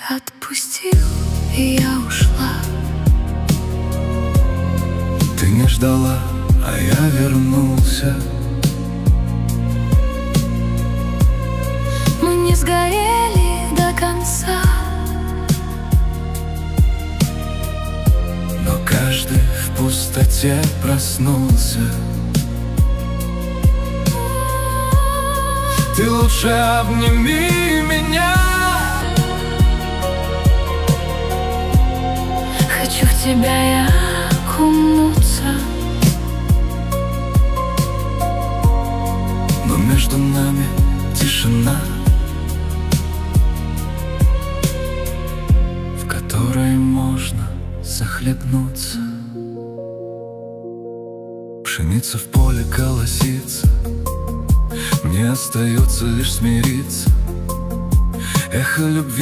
отпустил, и я ушла. Ты не ждала, а я вернулся. Мы не сгорели до конца, но каждый в пустоте проснулся. Ты лучше обними меня. хочу в тебя я окунуться, Но между нами тишина, в которой можно захлебнуться. Пшеница в поле колосится, мне остается лишь смириться. Эхо любви